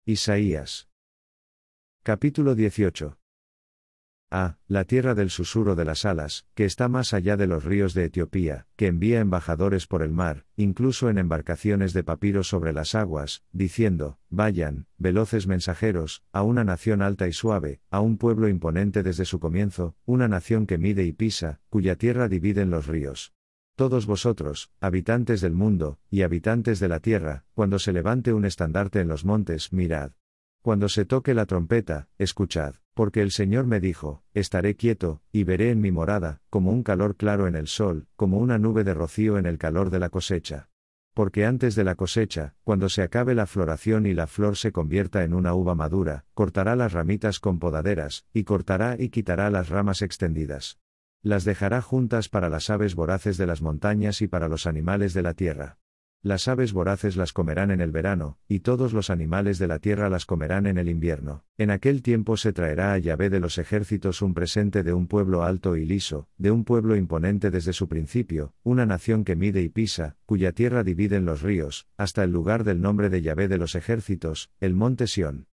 Isaías. Capítulo 18. La tierra del susurro de las alas, que está más allá de los ríos de Etiopía, que envía embajadores por el mar, incluso en embarcaciones de papiro sobre las aguas, diciendo, vayan, veloces mensajeros, a una nación alta y suave, a un pueblo imponente desde su comienzo, una nación que mide y pisa, cuya tierra dividen los ríos. Todos vosotros, habitantes del mundo, y habitantes de la tierra, cuando se levante un estandarte en los montes, mirad. Cuando se toque la trompeta, escuchad, porque el Señor me dijo, estaré quieto, y veré en mi morada, como un calor claro en el sol, como una nube de rocío en el calor de la cosecha. Porque antes de la cosecha, cuando se acabe la floración y la flor se convierta en una uva madura, cortará las ramitas con podaderas, y cortará y quitará las ramas extendidas. Las dejará juntas para las aves voraces de las montañas y para los animales de la tierra. Las aves voraces las comerán en el verano, y todos los animales de la tierra las comerán en el invierno. En aquel tiempo se traerá a Yahvé de los ejércitos un presente de un pueblo alto y liso, de un pueblo imponente desde su principio, una nación que mide y pisa, cuya tierra dividen los ríos, hasta el lugar del nombre de Yahvé de los ejércitos, el monte Sión.